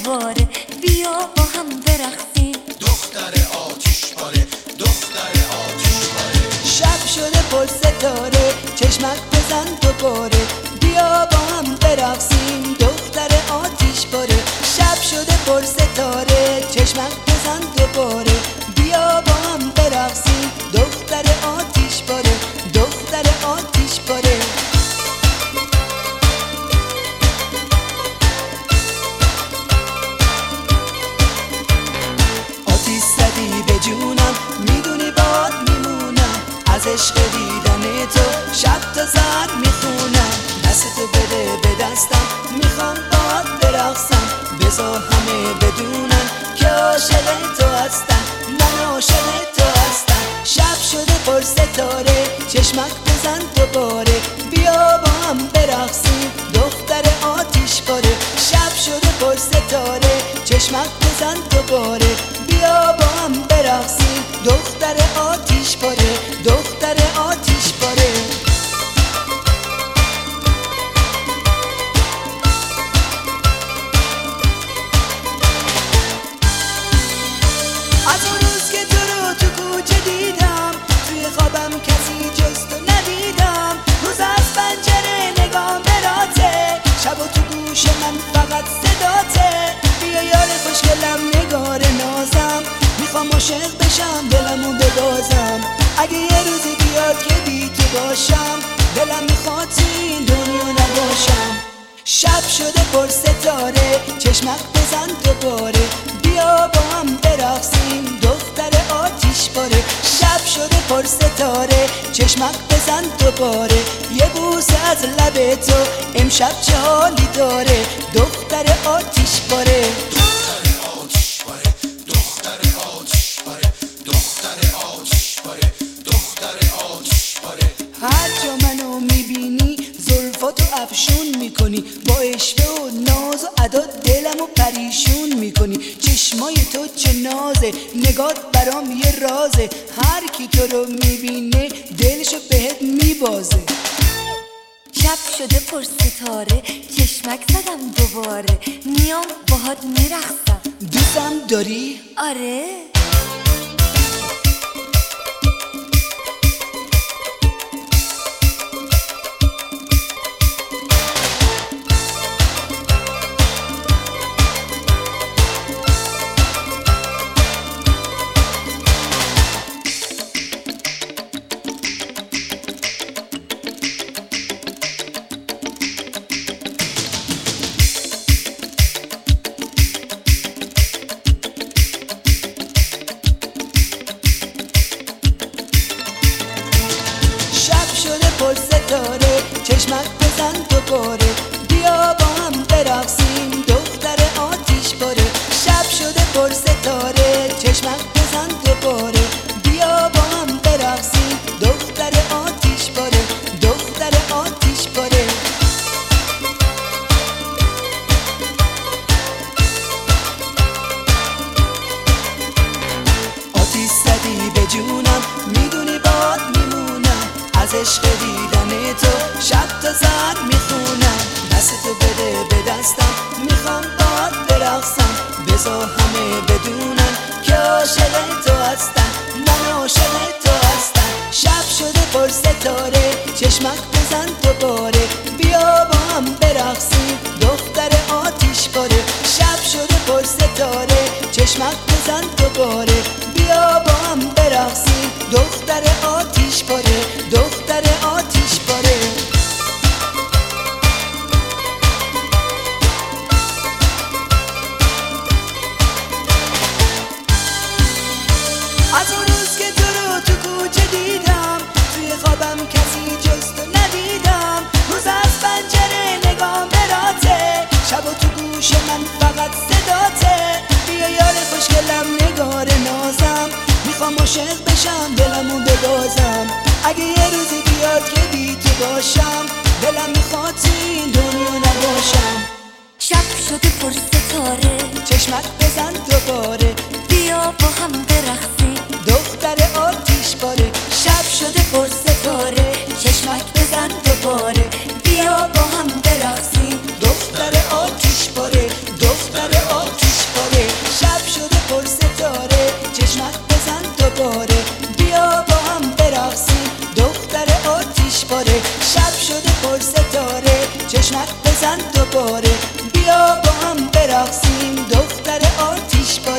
دوباره، بیا با هم برقصیم. دختر آتیش باره، دختر آتیش باره. شب شده پر ستاره، چشمک بزن دوباره، بیا با هم برقصیم. دختر آتیش باره. شب شده پر ستاره، چشمک بزن دوباره، بیا با هم برقصیم. دختر آتیش باره، دختر آتیش باره. آتیش زدی به جونم، میدونی باد میمونم، از عشق دیدن تو شب تا سر میخونم. دستتو بده به دستم، میخوام باد برقصم، بذار همه بدونن که عاشق تو هستم، من عاشق تو هستم. شب شده پر ستاره، چشمک بزن دوباره، بیا با هم برقصیم. دختر آتیش باره. شب شده پر ستاره، چشمک بزن دوباره، بیا با هم برقصیم. دختر آتیش باره، دختر آتیش باره. از اون روز که تو رو تو کوچه دیدم، توی خوابم کسی جز تو ندیدم. روز از پنجره نگام براته، شب و تو گوش من فقط صداته. بیا یار خوشگلم، نگار نازم، میخوام عاشق بشم، دلمو ببازم. اگه یه روزی بیاد که بی تو باشم، دلم میخواد تو این دنیا نباشم. شب شده پر ستاره، چشمک بزن دوباره، بیا با هم برقصیم. دختر آتیش باره. شب شده پر ستاره، چشمک بزن دوباره، یه بوسه از لب تو امشب چه حالی داره. دختر آتیش باره. دختر آتیش باره، دختر آتیش باره، دختر آتیش باره، دختر آتیش باره. هر جا منو میبینی زلفاتو افشون میکنی، با عشق و ناز و ادا دلمو پریشون میکنی. چشمای تو چه نازه، نگات برام یه رازه، هر کی تو رو میبینه دلشو بهت میبازه. شب شده پر ستاره، چشمک زدم دوباره، میام باهات میرقصم. دوستم داری؟ آره. پر ستاره، چشمک بزن دوباره، بیا با هم برقصیم. دختر آتیش باره. شب شده پر ستاره، چشمک بزن دوباره، بیا با هم برقصیم. دختر آتیش باره، دختر آتیش باره. آتیش زدی به جونم، میدونی باد میمونم، از عشق دیدن تو شب تا سر میخونم. دستتو بده به دستم، میخوام باد برقصم، بذار همه بدونن که عاشق تو هستم، من عاشق تو هستم. شب شده پر ستاره، چشمک بزن دوباره، بیا با هم برقصیم. دختر آتیش باره. شب شده پر ستاره، چشمک بزن دوباره، بیا با هم برقصیم. دختر آتیش باره، دختر آتیش باره. از اون روز که تو رو تو کوچه دیدم، توی خوابم کسی جز تو ندیدم. روز از پنجره نگام براته، شب و تو گوش من فقط صداته. بیا یار خوشگلم، نگار نازم، میخوام عاشق بشم، دلمو ببازم. اگه یه روزی بیاد که بی تو باشم، دلم میخواد تو این دنیا نباشم. شب شده پر ستاره، چشمک بزن دوباره، بیا با هم برقصیم. دختر آتیش باره. شب شده پر ستاره، چشمک بزن دوباره، بیا با هم برقصیم. دختر آتیش باره، دختر آتیش چشمای